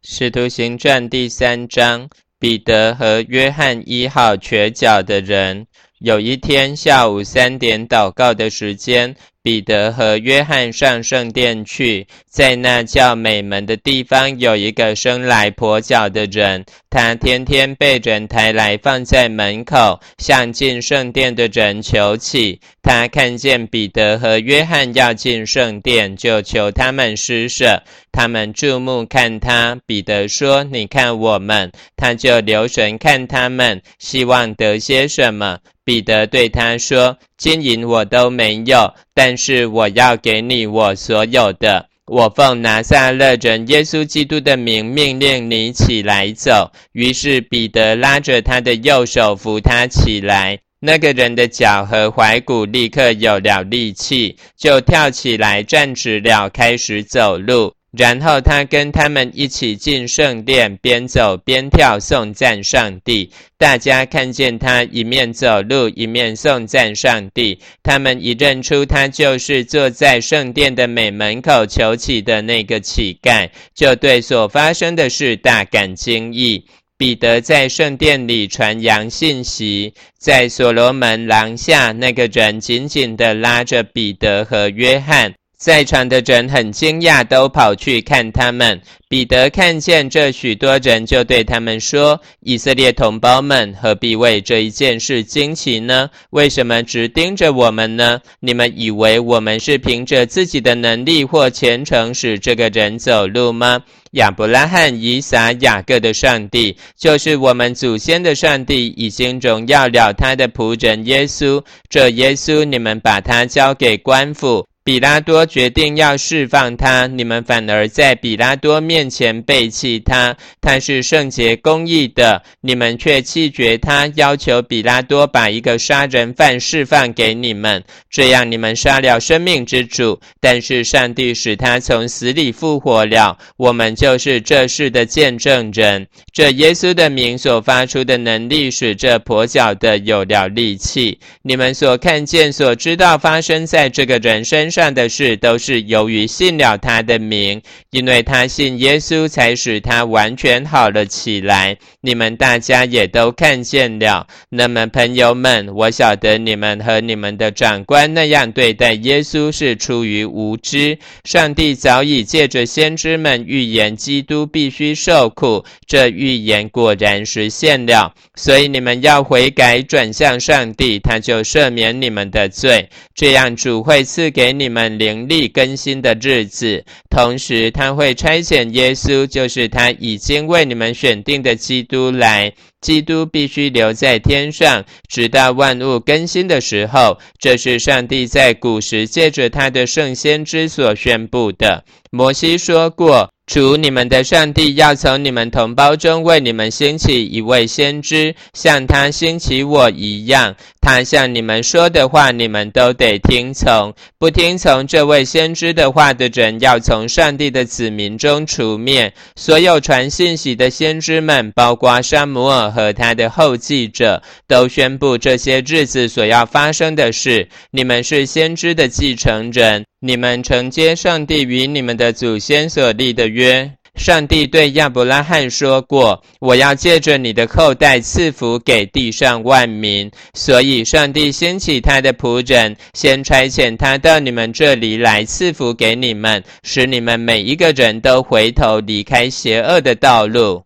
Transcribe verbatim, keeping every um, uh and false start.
使徒行传第三章，彼得和约翰医好瘸脚的人。有一天下午三点祷告的时间，彼得和约翰上圣殿去，在那叫美门的地方有一个生来跛脚的人，他天天被人抬来放在门口，向进圣殿的人求乞。他看见彼得和约翰要进圣殿，就求他们施舍。他们注目看他，彼得说：你看我们。他就留神看他们，希望得些什么。彼得对他说：金银我都没有，但是我要给你我所有的。我奉拿撒勒人耶稣基督的名命令你起来走。于是彼得拉着他的右手扶他起来，那个人的脚和踝骨立刻有了力气，就跳起来站直了，开始走路。然后他跟他们一起进圣殿，边走边跳颂赞上帝。大家看见他一面走路一面颂赞上帝，他们一认出他就是坐在圣殿的美门口求乞的那个乞丐，就对所发生的事大感惊异。彼得在圣殿里传扬信息，在所罗门廊下，那个人紧紧地拉着彼得和约翰。在场的人很惊讶，都跑去看他们。彼得看见这许多人，就对他们说：以色列同胞们，何必为这一件事惊奇呢？为什么只盯着我们呢？你们以为我们是凭着自己的能力或虔诚使这个人走路吗？亚伯拉罕、以撒、雅各的上帝，就是我们祖先的上帝，已经荣耀了他的仆人耶稣。这耶稣，你们把他交给官府。比拉多决定要释放他，你们反而在比拉多面前背弃他。他是圣洁公义的，你们却弃绝他，要求比拉多把一个杀人犯释放给你们。这样你们杀了生命之主，但是上帝使他从死里复活了，我们就是这事的见证人。这耶稣的名所发出的能力，使这跛脚的有了力气。你们所看见所知道发生在这个人身上上的事，都是由于信了他的名，因为他信耶稣，才使他完全好了起来。你们大家也都看见了。那么朋友们，我晓得你们和你们的长官那样对待耶稣是出于无知。上帝早已借着先知们预言基督必须受苦，这预言果然实现了。所以你们要悔改，转向上帝，他就赦免你们的罪。这样主会赐给你们灵力更新的日子，同时他会差遣耶稣，就是他已经为你们选定的基督来。基督必须留在天上，直到万物更新的时候。这是上帝在古时借着他的圣先知所宣布的。摩西说过，主你们的上帝要从你们同胞中为你们兴起一位先知，像他兴起我一样。他向你们说的话，你们都得听从。不听从这位先知的话的人，要从上帝的子民中除灭。所有传信息的先知们，包括撒母耳和他的后继者，都宣布这些日子所要发生的事。你们是先知的继承人，你们承接上帝与你们的祖先所立的约。上帝对亚伯拉罕说过，我要借着你的后代赐福给地上万民。所以上帝兴起他的仆人，先差遣他到你们这里来赐福给你们，使你们每一个人都回头离开邪恶的道路。